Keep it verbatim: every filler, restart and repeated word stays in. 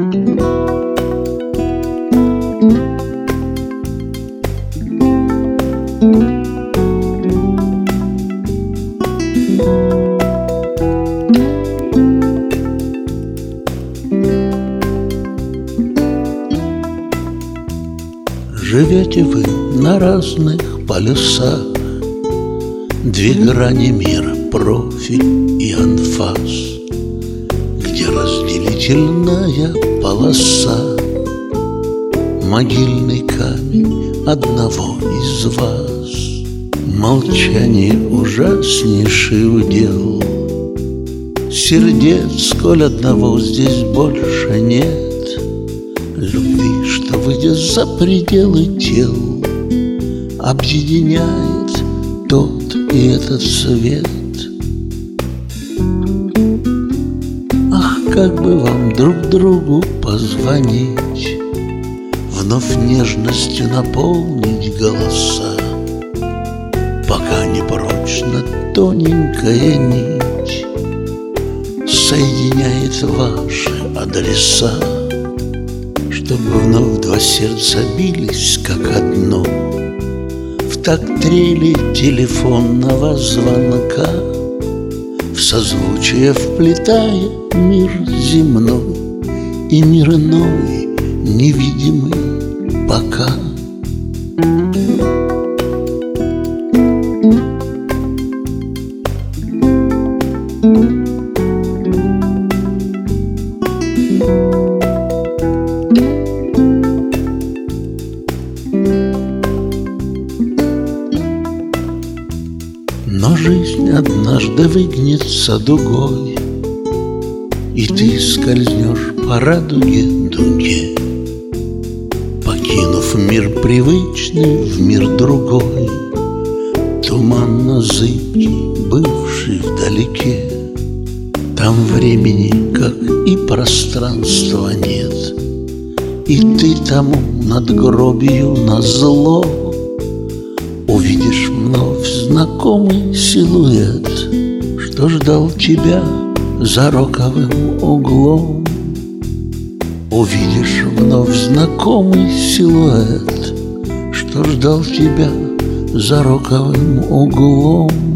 Живете вы на разных полюсах, две грани мира, профиль и анфас, где разделительная полоса, могильный камень одного из вас. Молчание ужаснейший удел, сердец, сколь одного здесь больше нет. Любви, что, выйдя за пределы тел, объединяет тот и этот свет. Ах, как бы вам друг другу позвонить, вновь нежностью наполнить голоса, пока не прочно тоненькая нить соединяет ваши адреса. Чтобы вновь два сердца бились, как одно, в такт трели телефонного звонка, в созвучие вплетая мир земной и мир иной, невидимый пока. Но жизнь однажды выгнется дугой, и ты скользнешь по радуге дуге, покинув мир привычный в мир другой, туманно-зыбкий, бывший вдалеке. Там времени, как и пространства, нет, и ты тому надгробию назло увидишь вновь знакомый силуэт, что ждал тебя за роковым углом. Увидишь вновь знакомый силуэт, что ждал тебя за роковым углом.